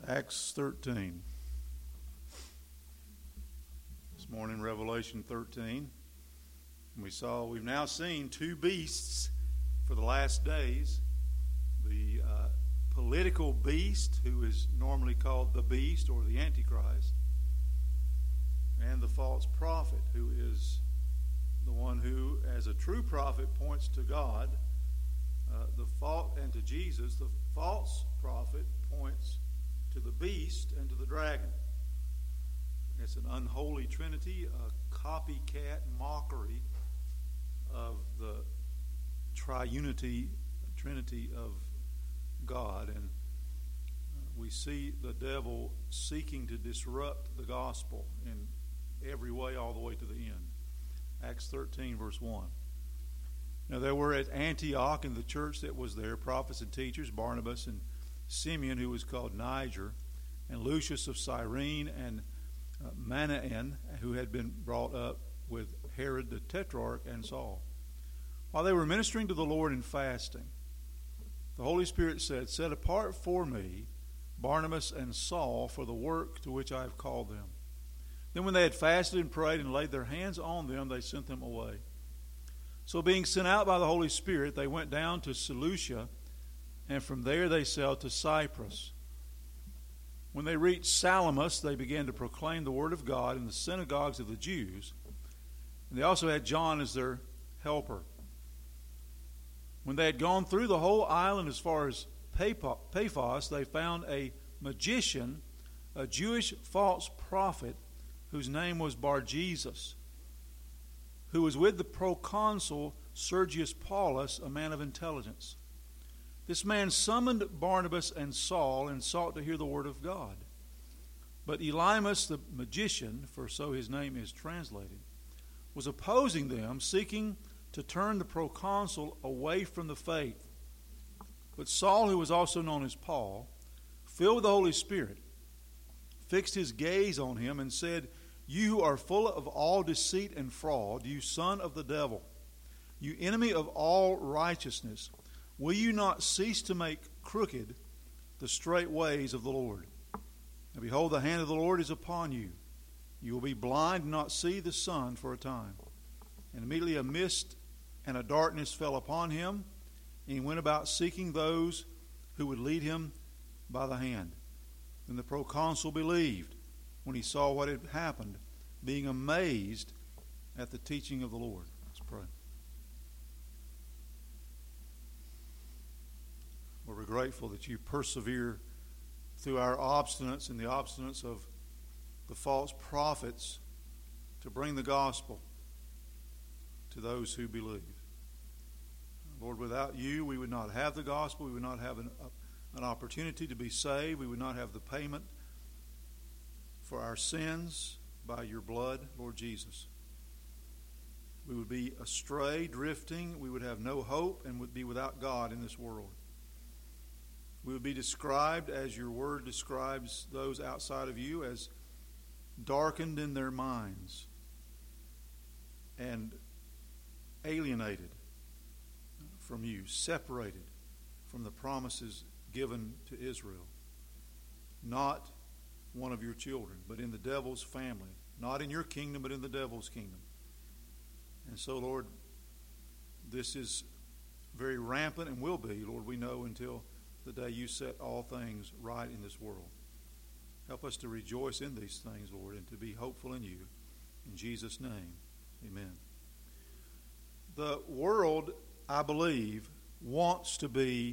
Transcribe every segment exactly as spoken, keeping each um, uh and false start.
Acts thirteen. This morning, Revelation thirteen. We saw, we've now seen two beasts for the last days. The uh, political beast, who is normally called the beast or the Antichrist, and the false prophet, who is the one who, as a true prophet, points to God, uh, the fault and to Jesus. The false prophet points to the beast and to the dragon. It's an unholy trinity, a copycat mockery of the triunity, trinity of God. And we see the devil seeking to disrupt the gospel in every way, all the way to the end. Acts thirteen, verse one. Now there were at Antioch, in the church that was there, prophets and teachers, Barnabas and Simeon, who was called Niger, and Lucius of Cyrene, and uh, Manaen, who had been brought up with Herod the Tetrarch and Saul. While they were ministering to the Lord and fasting, the Holy Spirit said, "Set apart for me Barnabas and Saul for the work to which I have called them." Then when they had fasted and prayed and laid their hands on them, they sent them away. So being sent out by the Holy Spirit, they went down to Seleucia, and from there they sailed to Cyprus. When they reached Salamis, they began to proclaim the word of God in the synagogues of the Jews. And they also had John as their helper. When they had gone through the whole island as far as Paphos, they found a magician, a Jewish false prophet, whose name was Bar-Jesus, who was with the proconsul Sergius Paulus, a man of intelligence. This man summoned Barnabas and Saul and sought to hear the word of God. But Elymas the magician, for so his name is translated, was opposing them, seeking to turn the proconsul away from the faith. But Saul, who was also known as Paul, filled with the Holy Spirit, fixed his gaze on him and said, "You who are full of all deceit and fraud, you son of the devil, you enemy of all righteousness, will you not cease to make crooked the straight ways of the Lord? And behold, the hand of the Lord is upon you. You will be blind and not see the sun for a time." And immediately a mist and a darkness fell upon him, and he went about seeking those who would lead him by the hand. Then the proconsul believed when he saw what had happened, being amazed at the teaching of the Lord. Let's pray. Lord, we're grateful that you persevere through our obstinance and the obstinance of the false prophets to bring the gospel to those who believe. Lord, without you, we would not have the gospel. We would not have an, an opportunity to be saved. We would not have the payment for our sins by your blood, Lord Jesus. We would be astray, drifting. We would have no hope and would be without God in this world. We would be described, as your word describes those outside of you, as darkened in their minds and alienated from you, separated from the promises given to Israel. Not one of your children, but in the devil's family. Not in your kingdom, but in the devil's kingdom. And so, Lord, this is very rampant and will be, Lord, we know, until the day you set all things right in this world. Help us to rejoice in these things, Lord, and to be hopeful in you. In Jesus' name, amen. The world, I believe, wants to be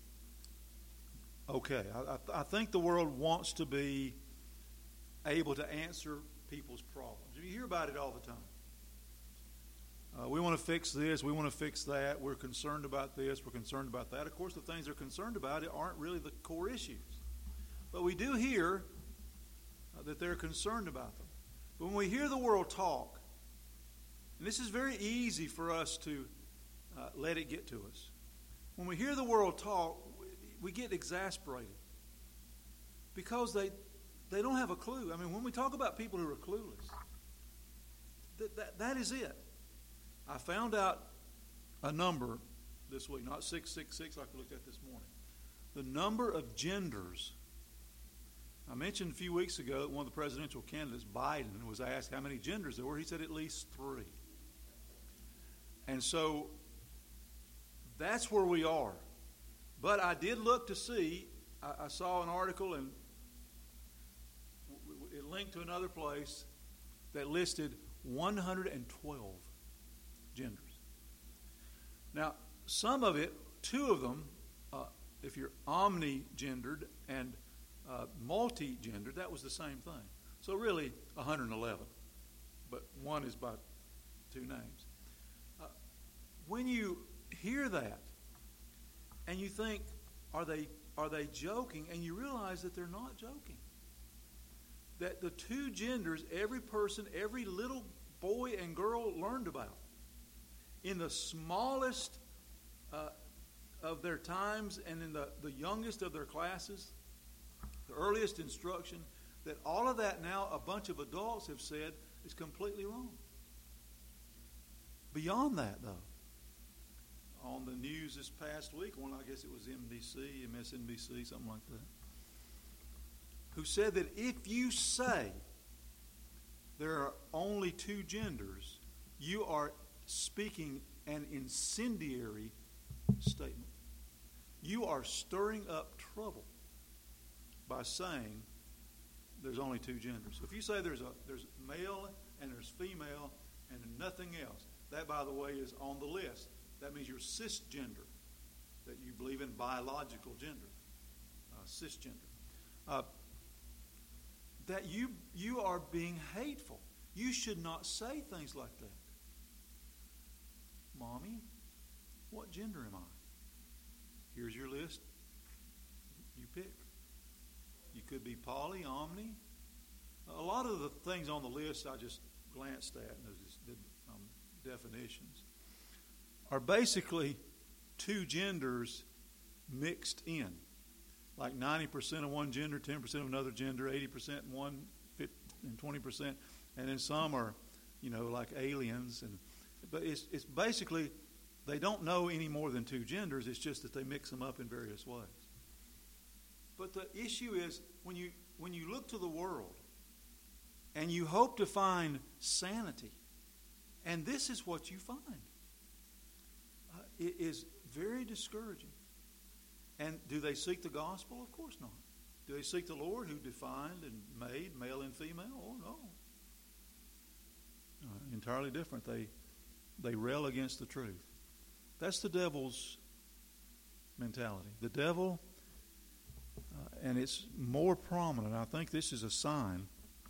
okay. I, I think the world wants to be able to answer people's problems. You hear about it all the time. Uh, we want to fix this. We want to fix that. We're concerned about this. We're concerned about that. Of course, the things they're concerned about aren't really the core issues. But we do hear uh, that they're concerned about them. But when we hear the world talk, and this is very easy for us to uh, let it get to us. When we hear the world talk, we get exasperated because they they don't have a clue. I mean, when we talk about people who are clueless, that that, that is it. I found out a number this week, not six six six like we looked at this morning. The number of genders I mentioned a few weeks ago that one of the presidential candidates, Biden, was asked how many genders there were. He said at least three. And so that's where we are. But I did look to see, I, I saw an article and it linked to another place that listed one hundred twelve genders. Now, some of it, two of them, uh, if you're omni-gendered and uh, multi-gendered, that was the same thing. So really one hundred eleven, but one is by two names. Uh, when you hear that and you think, are they are they joking? And you realize that they're not joking. That the two genders every person, every little boy and girl learned about in the smallest uh, of their times and in the, the youngest of their classes, the earliest instruction, that all of that now a bunch of adults have said is completely wrong. Beyond that, though, on the news this past week, one I guess it was M B C, M S N B C, something like that, who said that if you say there are only two genders, you are speaking an incendiary statement. You are stirring up trouble by saying there's only two genders. So if you say there's a there's male and there's female and nothing else, that, by the way, is on the list. That means you're cisgender, that you believe in biological gender, uh, cisgender. Uh, that you you are being hateful. You should not say things like that. Mommy, what gender am I? Here's your list. You pick. You could be poly, omni. A lot of the things on the list I just glanced at and just did um, definitions are basically two genders mixed in. Like ninety percent of one gender, ten percent of another gender, eighty percent in one, and twenty percent. And then some are, you know, like aliens. And But it's, it's basically, they don't know any more than two genders. It's just that they mix them up in various ways. But the issue is, when you when you look to the world and you hope to find sanity, and this is what you find, uh, it is very discouraging. And do they seek the gospel? Of course not. Do they seek the Lord who defined and made male and female? Oh, no. Uh, entirely different. They they rail against the truth. That's the devil's mentality. The devil, uh, and it's more prominent. I think this is a sign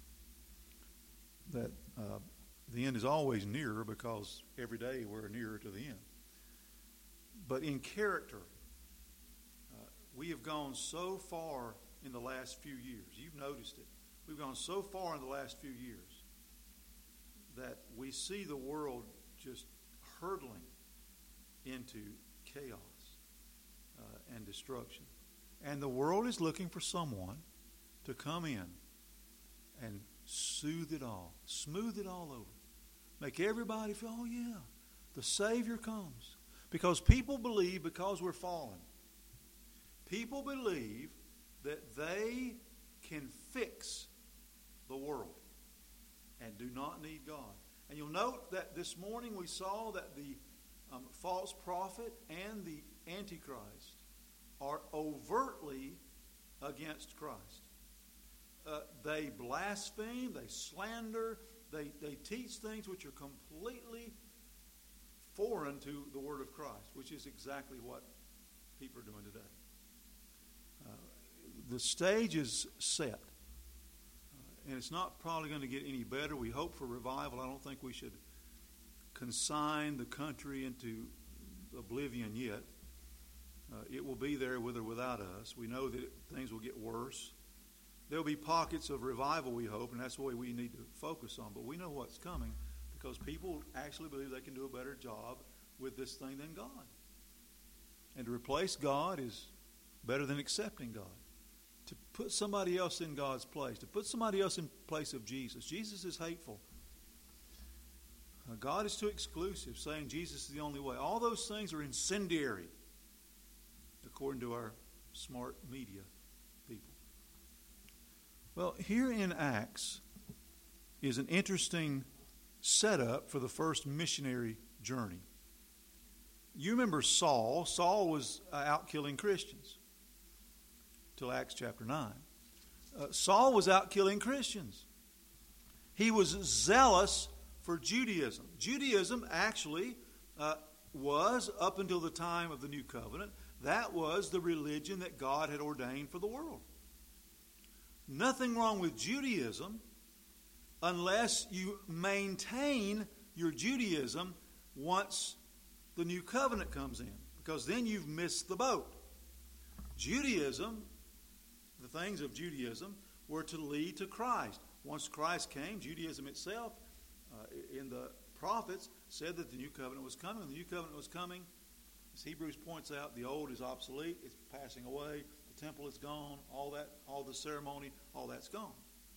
that uh, the end is always nearer, because every day we're nearer to the end. But in character, uh, we have gone so far in the last few years. You've noticed it. We've gone so far in the last few years that we see the world just hurtling into chaos uh, and destruction. And the world is looking for someone to come in and soothe it all, smooth it all over, make everybody feel, oh yeah, the Savior comes. Because people believe, because we're fallen, people believe that they can fix the world and do not need God. And you'll note that this morning we saw that the um, false prophet and the Antichrist are overtly against Christ. Uh, they blaspheme, they slander, they, they teach things which are completely foreign to the Word of Christ, which is exactly what people are doing today. Uh, the stage is set. And it's not probably going to get any better. We hope for revival. I don't think we should consign the country into oblivion yet. Uh, it will be there with or without us. We know that things will get worse. There will be pockets of revival, we hope, and that's the way we need to focus on. But we know what's coming, because people actually believe they can do a better job with this thing than God. And to replace God is better than accepting God. To put somebody else in God's place, to put somebody else in place of Jesus. Jesus is hateful. Uh, God is too exclusive, saying Jesus is the only way. All those things are incendiary, according to our smart media people. Well, here in Acts is an interesting setup for the first missionary journey. You remember Saul. Saul was uh, out killing Christians till Acts chapter nine. Uh, Saul was out killing Christians. He was zealous for Judaism. Judaism actually uh, was, up until the time of the New Covenant, that was the religion that God had ordained for the world. Nothing wrong with Judaism unless you maintain your Judaism once the New Covenant comes in, because then you've missed the boat. Judaism, the things of Judaism, were to lead to Christ. Once Christ came, Judaism itself, uh, in the prophets, said that the New Covenant was coming. When the New Covenant was coming, as Hebrews points out, the old is obsolete, it's passing away, the temple is gone, all that, all the ceremony, all that's gone.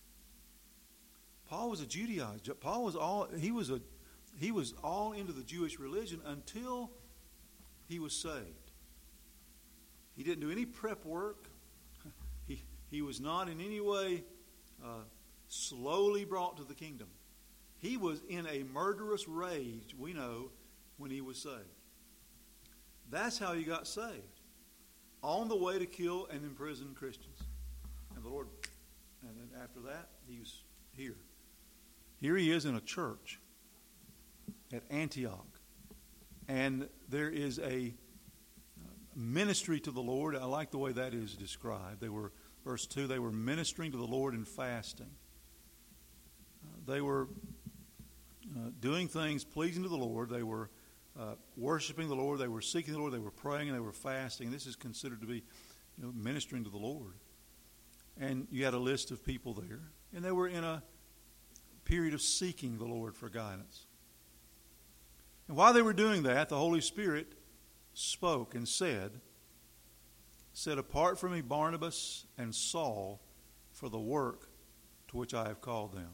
Paul was a Judaizer. Paul was all he was a he was all into the Jewish religion until he was saved. He didn't do any prep work. He he was not in any way uh, slowly brought to the kingdom. He was in a murderous rage, we know, when he was saved. That's how he got saved. On the way to kill and imprison Christians. And the Lord, and then after that, he was here. Here he is in a church at Antioch. And there is a ministry to the Lord. I like the way that is described. They were, verse two, they were ministering to the Lord in fasting. Uh, they were uh, doing things pleasing to the Lord. They were uh, worshiping the Lord. They were seeking the Lord. They were praying and they were fasting. This is considered to be, you know, ministering to the Lord. And you had a list of people there. And they were in a period of seeking the Lord for guidance. And while they were doing that, the Holy Spirit spoke and said, Set apart from me Barnabas and Saul for the work to which I have called them.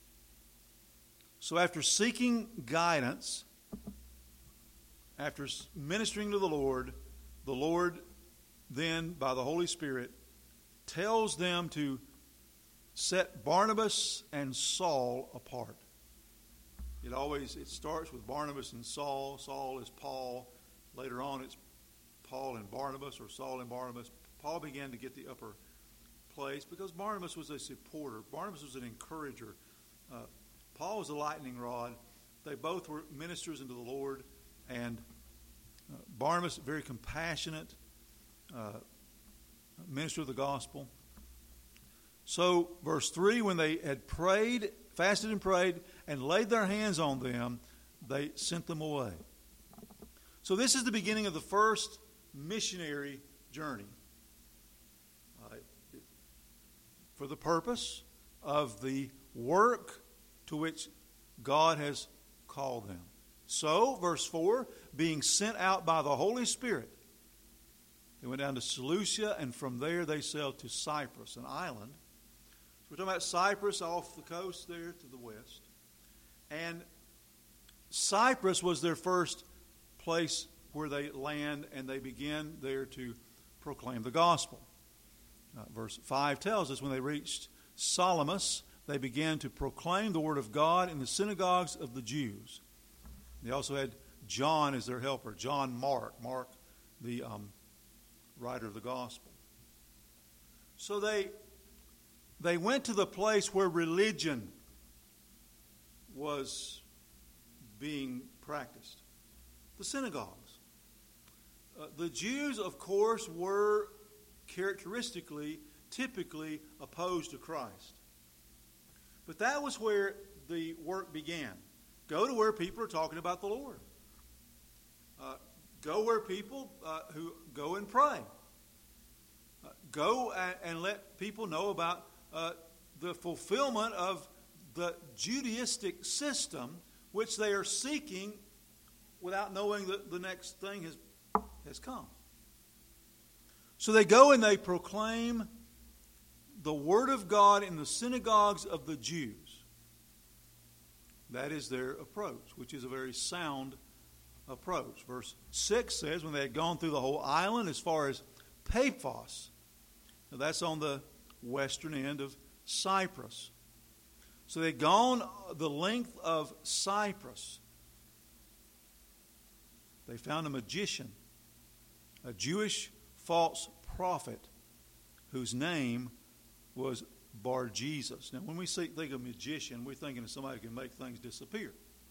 So after seeking guidance, after ministering to the Lord, the Lord then, by the Holy Spirit, tells them to set Barnabas and Saul apart. It always, it starts with Barnabas and Saul. Saul is Paul. Later on it's Paul and Barnabas, or Saul and Barnabas. Paul began to get the upper place because Barnabas was a supporter. Barnabas was an encourager. Uh, Paul was a lightning rod. They both were ministers unto the Lord. And uh, Barnabas, very compassionate uh, minister of the gospel. So, verse three, when they had prayed, fasted and prayed, and laid their hands on them, they sent them away. So this is the beginning of the first missionary journey. Uh, for the purpose of the work to which God has called them. So, verse four, being sent out by the Holy Spirit, they went down to Seleucia, and from there they sailed to Cyprus, an island. So we're talking about Cyprus off the coast there to the west. And Cyprus was their first place where they land, and they began there to proclaim the gospel. Uh, verse five tells us when they reached Salamis, they began to proclaim the word of God in the synagogues of the Jews. They also had John as their helper, John Mark, Mark the um, writer of the gospel. So they they went to the place where religion was being practiced, the synagogues. Uh, the Jews, of course, were characteristically, typically opposed to Christ. But that was where the work began. Go to where people are talking about the Lord. Uh, go where people uh, who go and pray. Uh, go and, and let people know about uh, the fulfillment of the Judaistic system, which they are seeking without knowing that the next thing has, has come. So they go and they proclaim the Word of God in the synagogues of the Jews. That is their approach, which is a very sound approach. Verse six says, when they had gone through the whole island as far as Paphos. Now that's on the western end of Cyprus. So they'd gone the length of Cyprus. They found a magician, a Jewish false prophet whose name was Bar-Jesus. Now, when we think of magician, we're thinking of somebody who can make things disappear.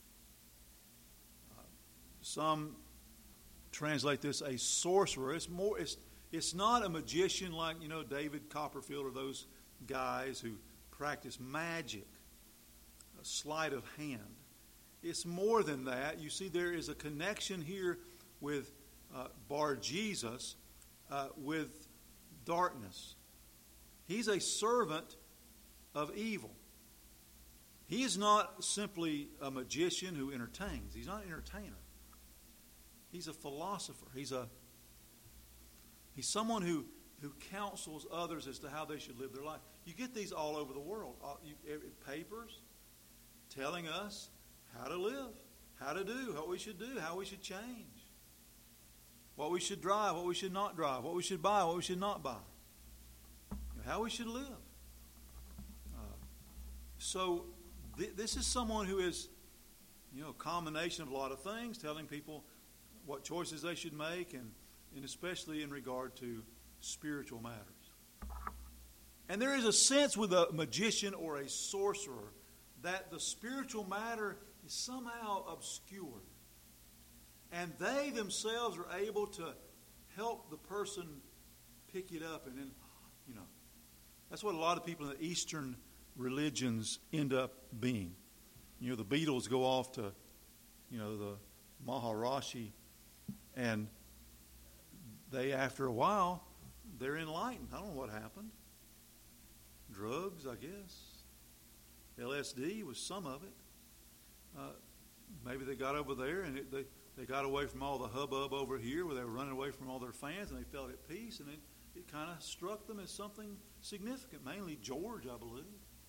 Uh, some translate this a sorcerer. It's more. It's it's not a magician like, you know, David Copperfield or those guys who practice magic, a sleight of hand. It's more than that. You see, there is a connection here with uh, Bar-Jesus uh, with darkness. He's a servant of evil. He is not simply a magician who entertains. He's not an entertainer. He's a philosopher. He's a he's someone who, who counsels others as to how they should live their life. You get these all over the world. All, you, every, papers telling us how to live, how to do, what we should do, how we should change, what we should drive, what we should not drive, what we should buy, what we should not buy, you know, how we should live. Uh, so th- this is someone who is, you know, a combination of a lot of things, telling people what choices they should make, and, and especially in regard to spiritual matters. And there is a sense with a magician or a sorcerer that the spiritual matter is somehow obscured. And they themselves are able to help the person pick it up. And then, you know, that's what a lot of people in the Eastern religions end up being. You know, the Beatles go off to, you know, the Maharishi, and they, after a while, they're enlightened. I don't know what happened. Drugs, I guess. L S D was some of it. Uh, maybe they got over there and it, they, they got away from all the hubbub over here where they were running away from all their fans, and they felt at peace, and it, it kind of struck them as something significant. Mainly George, I believe,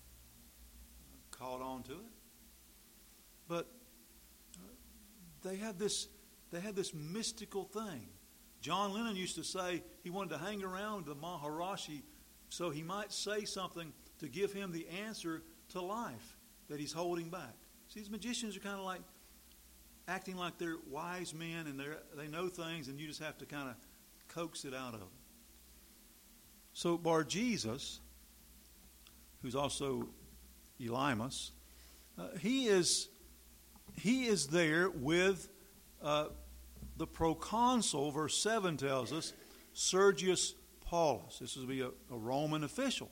caught on to it. But uh, they had this they had this mystical thing. John Lennon used to say he wanted to hang around the Maharishi so he might say something to give him the answer to life that he's holding back. See, these magicians are kind of like acting like they're wise men, and they they know things, and you just have to kind of coax it out of them. So Bar-Jesus, who's also Elymas, uh, he is he is there with uh, the proconsul. Verse seven tells us Sergius Paulus. This would be a, a Roman official,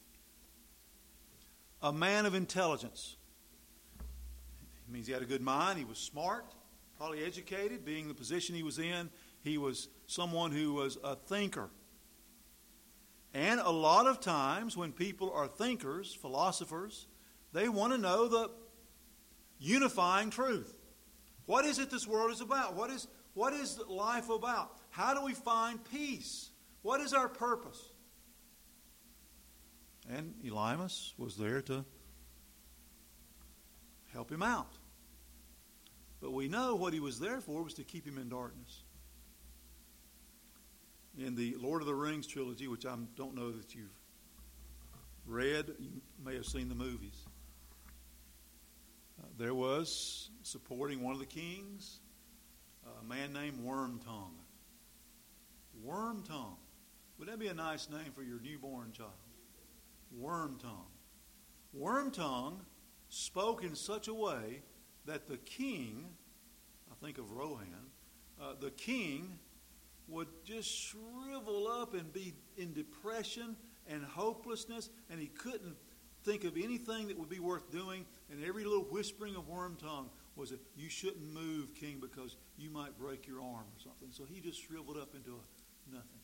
a man of intelligence. It means he had a good mind. He was smart, probably educated. Being the position he was in, he was someone who was a thinker. And a lot of times when people are thinkers, philosophers, they want to know the unifying truth. What is it this world is about? What is, what is life about? How do we find peace? What is our purpose? And Elymas was there to help him out. But we know what he was there for was to keep him in darkness. In the Lord of the Rings trilogy, which I don't know that you've read, you may have seen the movies. Uh, there was, supporting one of the kings, a man named Wormtongue. Wormtongue. Would that be a nice name for your newborn child? Wormtongue. Wormtongue spoke in such a way that the king, I think of Rohan, uh, the king would just shrivel up and be in depression and hopelessness, and he couldn't think of anything that would be worth doing, and every little whispering of Wormtongue was that you shouldn't move, king, because you might break your arm or something. So he just shriveled up into a nothingness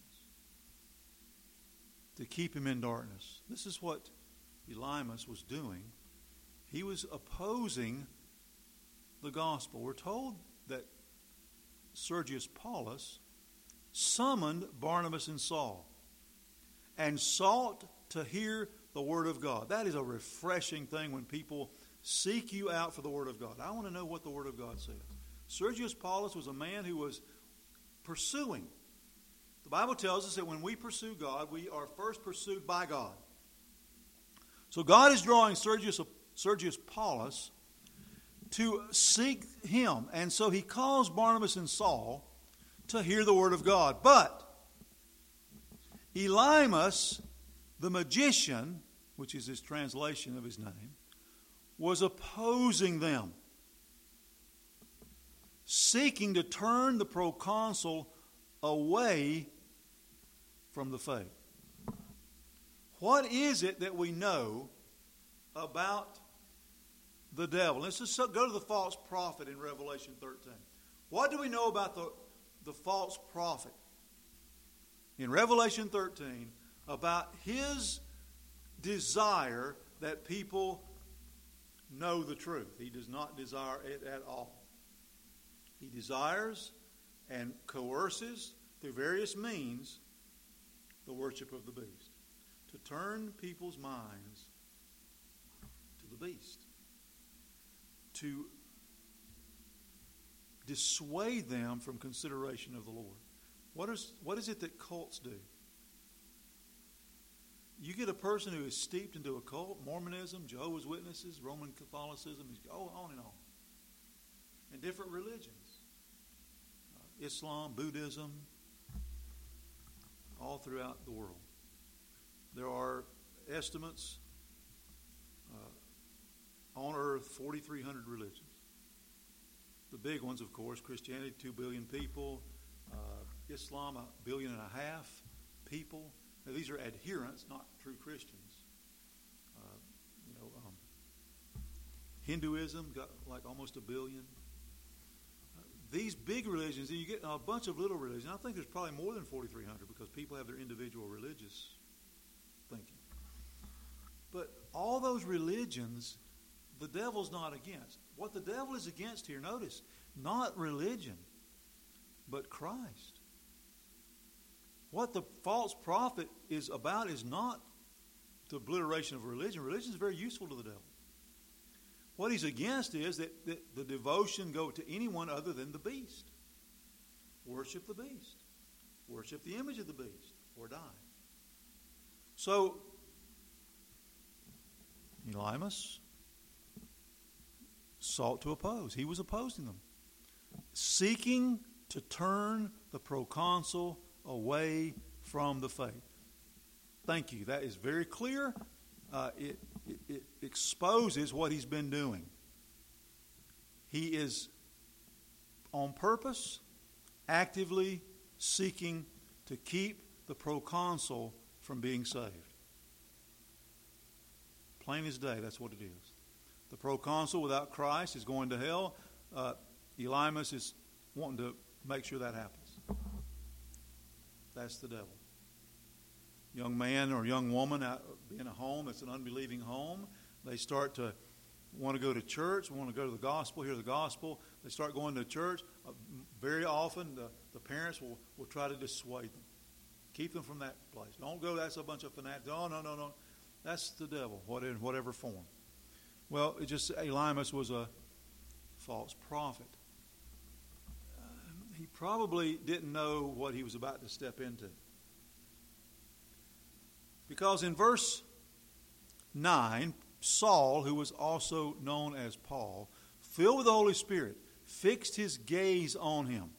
to keep him in darkness. This is what Elymas was doing. He was opposing the gospel. We're told that Sergius Paulus summoned Barnabas and Saul and sought to hear the Word of God. That is a refreshing thing when people seek you out for the Word of God. I want to know what the Word of God says. Sergius Paulus was a man who was pursuing. The Bible tells us that when we pursue God, we are first pursued by God. So God is drawing Sergius, Sergius Paulus to seek him. And so he calls Barnabas and Saul to hear the word of God. But Elymas, the magician, which is his translation of his name, was opposing them, seeking to turn the proconsul away from the faith. What is it that we know about the devil? Let's just go to the false prophet in Revelation thirteen. What do we know about the, the false prophet in Revelation thirteen about his desire that people know the truth? He does not desire it at all. He desires and coerces through various means the worship of the beast, to turn people's minds to the beast, to dissuade them from consideration of the Lord. What is, what is it that cults do? You get a person who is steeped into a cult, Mormonism, Jehovah's Witnesses, Roman Catholicism, go on and on. And different religions. Uh, Islam, Buddhism, all throughout the world. There are estimates uh, on earth, forty-three hundred religions. The big ones, of course, Christianity, two billion people. Uh, Islam, a billion and a half people. Now, these are adherents, not true Christians. Uh, you know, um, Hinduism got like almost a billion. Uh, these big religions, you get a bunch of little religions. I think there's probably more than forty-three hundred because people have their individual religious thinking. But all those religions, the devil's not against. What the devil is against here, notice, not religion, but Christ. What the false prophet is about is not the obliteration of religion. Religion is very useful to the devil. What he's against is that, that the devotion go to anyone other than the beast. Worship the beast. Worship the image of the beast or die. So, Elymas sought to oppose. He was opposing them, seeking to turn the proconsul away from the faith. Thank you. That is very clear. Uh, it, it, it exposes what he's been doing. He is on purpose, actively seeking to keep the proconsul from being saved. Plain as day, that's what it is. The proconsul without Christ is going to hell. Uh, Elymas is wanting to make sure that happens. That's the devil. Young man or young woman out in a home that's an unbelieving home, they start to want to go to church, want to go to the gospel, hear the gospel. They start going to church. Uh, very often the, the parents will, will try to dissuade them. Keep them from that place. Don't go, that's a bunch of fanatics. Oh, no, no, no. That's the devil, in whatever form. Well, it just, Elymas was a false prophet. Uh, he probably didn't know what he was about to step into. Because in verse nine, Saul, who was also known as Paul, filled with the Holy Spirit, fixed his gaze on him.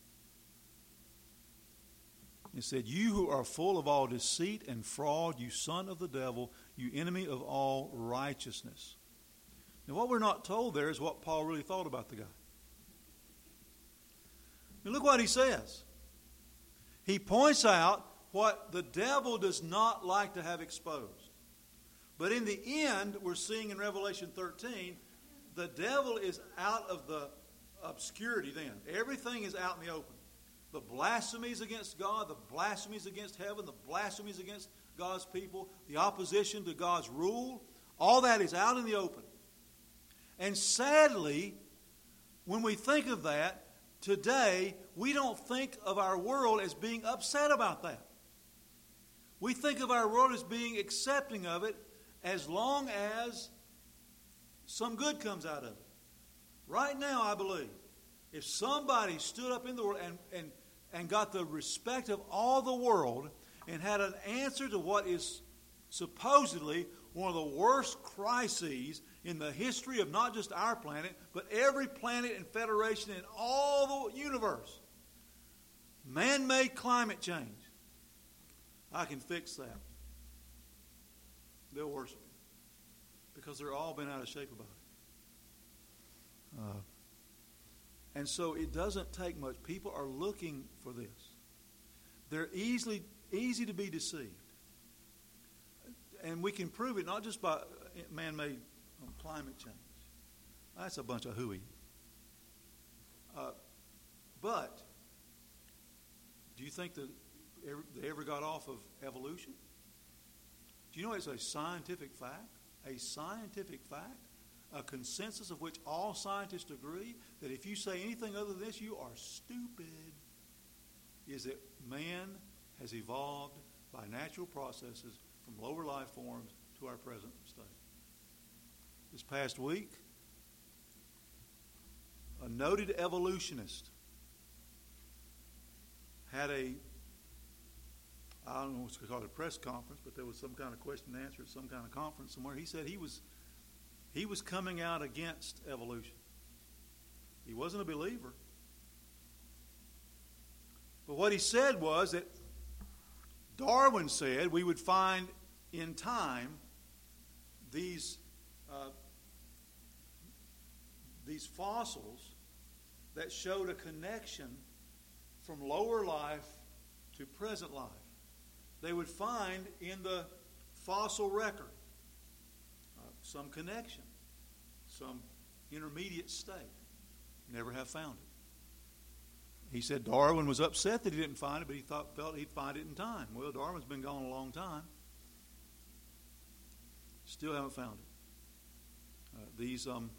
He said, "You who are full of all deceit and fraud, you son of the devil, you enemy of all righteousness." Now, what we're not told there is what Paul really thought about the guy. Now, look what he says. He points out what the devil does not like to have exposed. But in the end, we're seeing in Revelation thirteen, the devil is out of the obscurity then. Everything is out in the open. The blasphemies against God, the blasphemies against heaven, the blasphemies against God's people, the opposition to God's rule, all that is out in the open. And sadly, when we think of that, today, we don't think of our world as being upset about that. We think of our world as being accepting of it as long as some good comes out of it. Right now, I believe, if somebody stood up in the world and, and, and got the respect of all the world and had an answer to what is supposedly one of the worst crises in the history of not just our planet, but every planet and federation in all the universe. Man-made climate change. I can fix that. They'll worship him because they're all been out of shape about it. Uh, and so it doesn't take much. People are looking for this. They're easily easy to be deceived. And we can prove it not just by man-made climate change. That's a bunch of hooey. Uh, but do you think that they ever got off of evolution? Do you know it's a scientific fact? A scientific fact, a consensus of which all scientists agree that if you say anything other than this, you are stupid, is that man has evolved by natural processes from lower life forms to our present state. This past week, a noted evolutionist had a, I don't know what's called a press conference, but there was some kind of question and answer at some kind of conference somewhere. He said he was he was coming out against evolution. He wasn't a believer. But what he said was that Darwin said we would find in time these uh, these fossils that showed a connection from lower life to present life. They would find in the fossil record uh, some connection, some intermediate state. Never have found it. He said Darwin was upset that he didn't find it, but he thought felt he'd find it in time. Well, Darwin's been gone a long time. Still haven't found it. Uh, these um,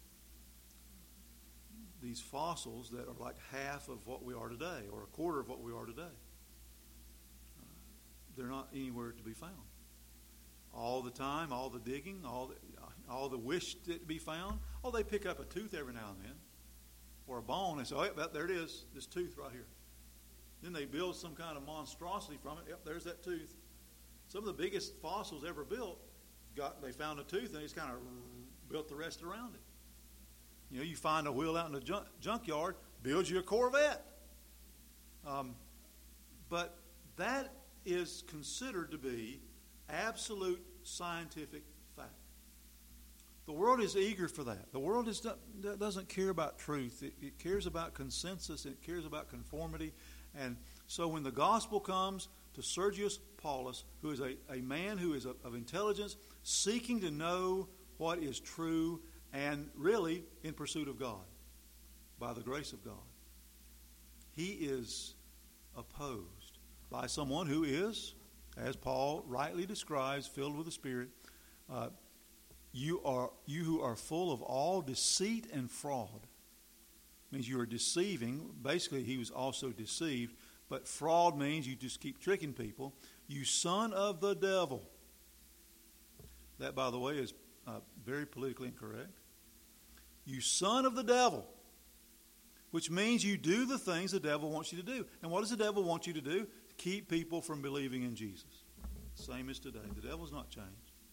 these fossils that are like half of what we are today, or a quarter of what we are today, uh, they're not anywhere to be found. All the time, all the digging, all the, all the wish it to be found. Oh, they pick up a tooth every now and then, or a bone, and say, oh, yep, there it is, this tooth right here. Then they build some kind of monstrosity from it. Yep, there's that tooth. Some of the biggest fossils ever built, got they found a tooth and they just kind of built the rest around it. You know, you find a wheel out in the junk, junkyard, build you a Corvette. Um, but that is considered to be absolute scientific fact. The world is eager for that. The world is, doesn't care about truth. It, it cares about consensus. It cares about conformity. And so when the gospel comes to Sergius Paulus, who is a, a man who is a, of intelligence, seeking to know what is true and really in pursuit of God, by the grace of God, he is opposed by someone who is, as Paul rightly describes, filled with the Spirit. Uh, you are you who are full of all deceit and fraud. Means you are deceiving. Basically, he was also deceived. But fraud means you just keep tricking people. You son of the devil. That, by the way, is uh, very politically incorrect. You son of the devil. Which means you do the things the devil wants you to do. And what does the devil want you to do? Keep people from believing in Jesus. Same as today. The devil's not changed.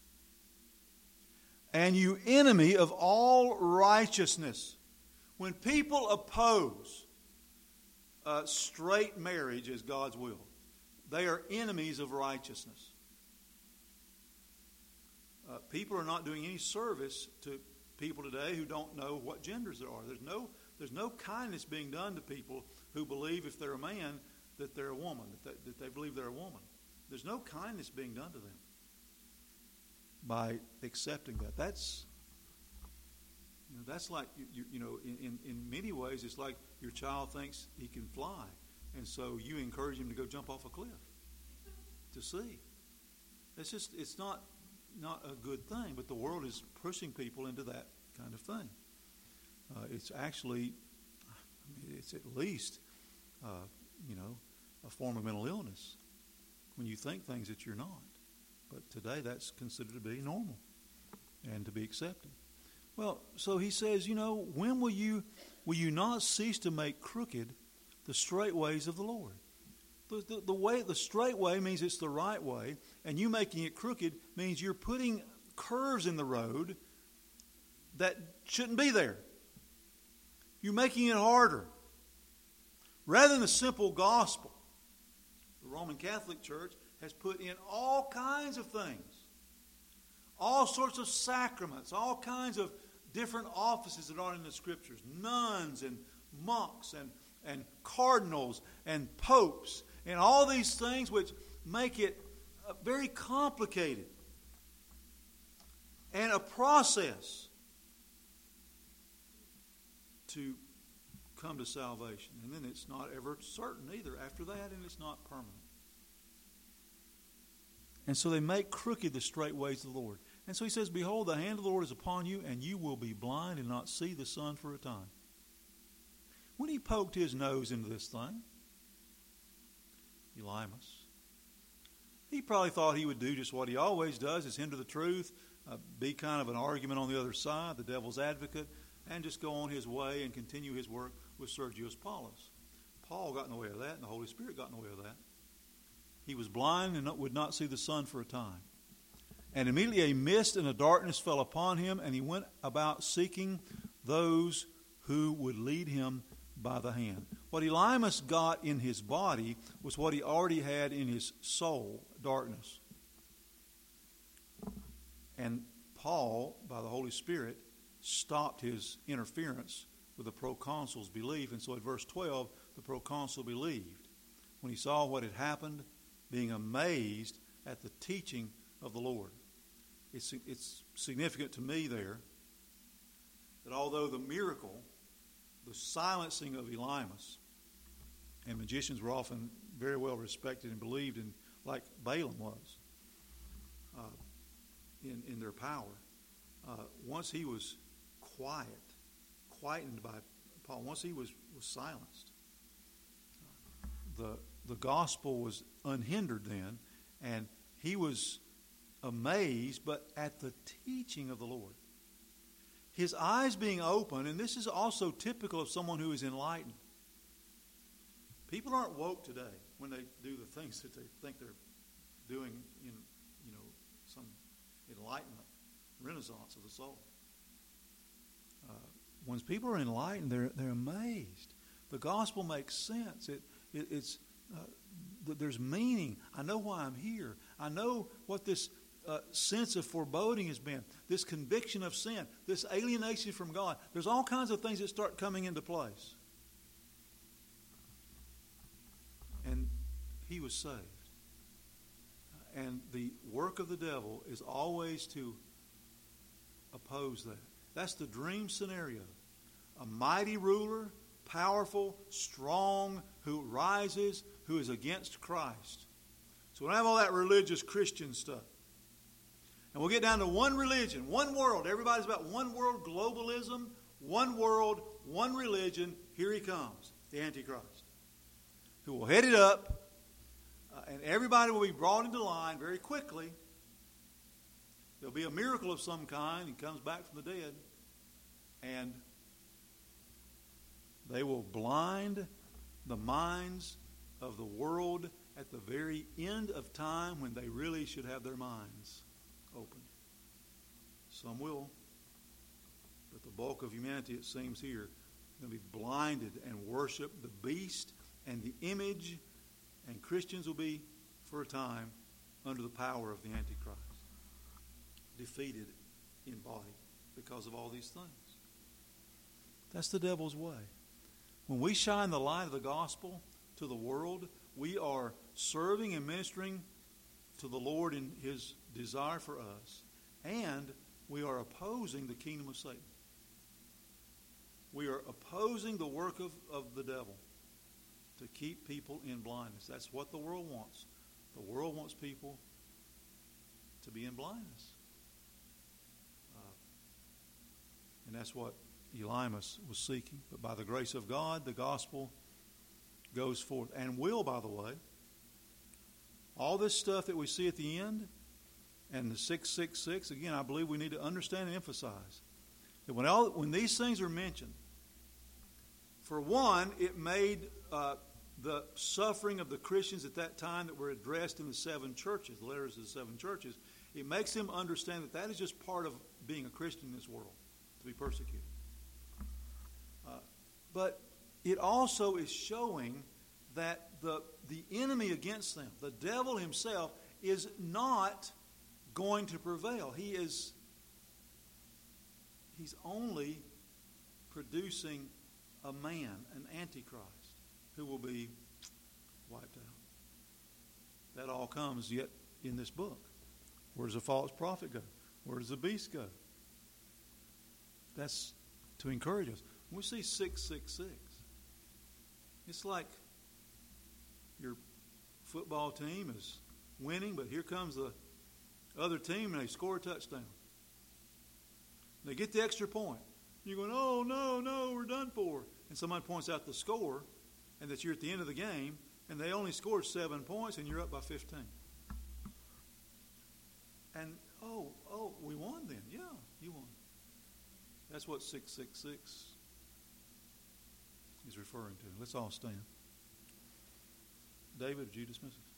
And you enemy of all righteousness. When people oppose uh, straight marriage as God's will, they are enemies of righteousness. Uh, people are not doing any service to people today who don't know what genders there are. There's no, there's no kindness being done to people who believe if they're a man that they're a woman, that they, that they believe they're a woman. There's no kindness being done to them by accepting that. That's, you know, that's like, you, you, you know, in, in many ways, it's like your child thinks he can fly, and so you encourage him to go jump off a cliff to see. It's just, it's not not a good thing, but the world is pushing people into that kind of thing. Uh, it's actually, I mean, it's at least, uh, you know, a form of mental illness when you think things that you're not. But today that's considered to be normal and to be accepted. Well, so he says, you know, when will you will you not cease to make crooked the straight ways of the Lord? The, the, the way, the straight way means it's the right way. and you making it crooked means you're putting curves in the road that shouldn't be there. You're making it harder. Rather than the simple gospel, the Roman Catholic Church has put in all kinds of things. All sorts of sacraments, all kinds of different offices that aren't in the Scriptures. Nuns and monks and, and cardinals and popes and all these things which make it very complicated. And a process to come to salvation. And then it's not ever certain either after that, and it's not permanent. And so they make crooked the straight ways of the Lord. And so he says, behold, the hand of the Lord is upon you, and you will be blind and not see the sun for a time. When he poked his nose into this thing, Elymas, he probably thought he would do just what he always does, is hinder the truth, uh, be kind of an argument on the other side, the devil's advocate, and just go on his way and continue his work with Sergius Paulus. Paul got in the way of that, and the Holy Spirit got in the way of that. He was blind and would not see the sun for a time. And immediately a mist and a darkness fell upon him, and he went about seeking those who would lead him by the hand. What Elymas got in his body was what he already had in his soul, darkness. And Paul, by the Holy Spirit, stopped his interference with the proconsul's belief. And so at verse twelve, the proconsul believed when he saw what had happened, being amazed at the teaching of the Lord. It's, it's significant to me there that although the miracle, the silencing of Elymas, and magicians were often very well respected and believed in, like Balaam was, uh, in, in their power. Uh, once he was quiet, quietened by Paul, once he was, was silenced, uh, the, the gospel was unhindered then, and he was amazed, but at the teaching of the Lord. His eyes being open, and this is also typical of someone who is enlightened. People aren't woke today when they do the things that they think they're doing in, you know, some enlightenment, renaissance of the soul. Uh, when people are enlightened, they're they're amazed. The gospel makes sense. It, it it's uh, th- there's meaning. I know why I'm here. I know what this uh, sense of foreboding has been. This conviction of sin. This alienation from God. There's all kinds of things that start coming into place. And he was saved. And the work of the devil is always to oppose that. That's the dream scenario. A mighty ruler, powerful, strong, who rises, who is against Christ. So we don't have all that religious Christian stuff. And we'll get down to one religion, one world. Everybody's about one world, globalism, one world, one religion. Here he comes, the Antichrist, who will head it up, uh, and everybody will be brought into line very quickly. There'll be a miracle of some kind. He comes back from the dead, and they will blind the minds of the world at the very end of time when they really should have their minds opened. Some will, but the bulk of humanity, it seems here, will be blinded and worship the beast and the image, and Christians will be, for a time, under the power of the Antichrist, defeated in body because of all these things. That's the devil's way. When we shine the light of the gospel to the world, we are serving and ministering to the Lord in his desire for us, and we are opposing the kingdom of Satan. We are opposing the work of, of the devil to keep people in blindness. That's what the world wants. The world wants people to be in blindness. Uh, and that's what Elymas was seeking. But by the grace of God, the gospel goes forth. And will, by the way, all this stuff that we see at the end, and the six six six, again, I believe we need to understand and emphasize that when, all, when these things are mentioned, for one, it made uh, the suffering of the Christians at that time that were addressed in the seven churches, the letters of the seven churches, it makes him understand that that is just part of being a Christian in this world, to be persecuted. Uh, but it also is showing that the, the enemy against them, the devil himself, is not going to prevail. He is he's only producing a man, an antichrist, who will be wiped out. That all comes yet in this book. Where does the false prophet go? Where does the beast go? That's to encourage us. When we see six six six, it's like your football team is winning, but here comes the other team and they score a touchdown. They get the extra point. You're going, oh, no, no, we're done for. And somebody points out the score and that you're at the end of the game and they only scored seven points and you're up by fifteen. And, oh, oh, we won then. Yeah, you won. That's what six six six is referring to. Let's all stand. David, would you dismiss us?